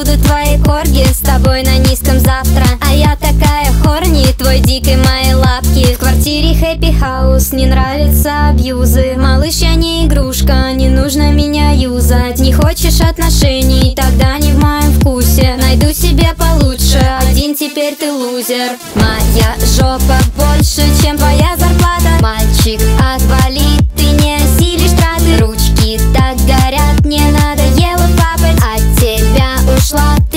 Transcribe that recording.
буду твоей корги, с тобой на низком завтра. А я такая хорни, твой дик и мои лапки. В квартире хэппи хаус, не нравятся абьюзы. Малыш, я не игрушка, не нужно меня юзать. Не хочешь отношений, тогда не в моем вкусе. Найду себе получше, один теперь ты лузер. Моя жопа больше, чем твоя зарплата. Мальчик, отвали, ты не осилишь траты. Ручки так горят, мне надоело папать. От тебя ушла